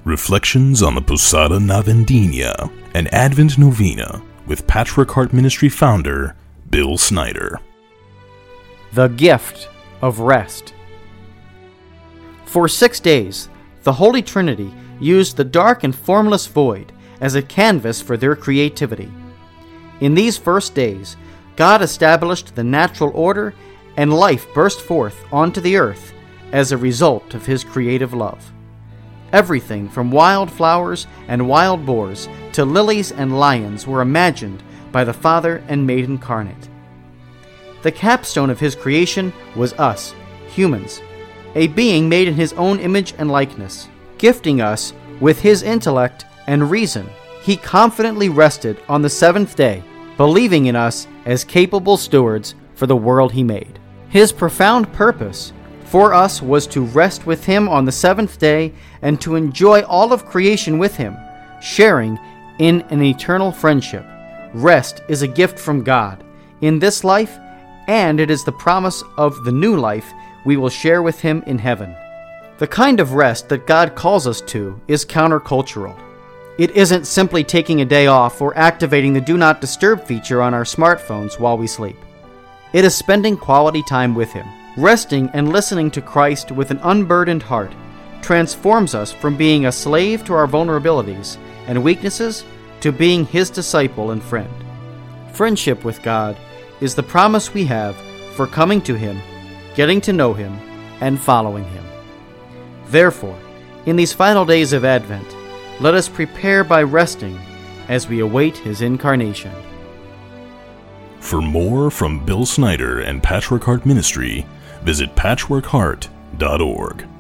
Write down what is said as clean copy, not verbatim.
Reflections on the Posada Navendina, an Advent Novena, with Patchwork Heart Ministry founder, Bill Snyder. The gift of rest. For 6 days, the Holy Trinity used the dark and formless void as a canvas for their creativity. In these first days, God established the natural order, and life burst forth onto the earth as a result of His creative love. Everything from wild flowers and wild boars to lilies and lions were imagined by the Father and made incarnate. The capstone of His creation was us, humans, a being made in His own image and likeness. Gifting us with His intellect and reason, He confidently rested on the seventh day, believing in us as capable stewards for the world He made. His profound purpose for us was to rest with Him on the seventh day and to enjoy all of creation with Him, sharing in an eternal friendship. Rest is a gift from God in this life, and it is the promise of the new life we will share with Him in heaven. The kind of rest that God calls us to is countercultural. It isn't simply taking a day off or activating the Do Not Disturb feature on our smartphones while we sleep. It is spending quality time with Him. Resting and listening to Christ with an unburdened heart transforms us from being a slave to our vulnerabilities and weaknesses to being His disciple and friend. Friendship with God is the promise we have for coming to Him, getting to know Him, and following Him. Therefore, in these final days of Advent, let us prepare by resting as we await His incarnation. For more from Bill Snyder and Patchwork Heart Ministry, visit patchworkheart.org.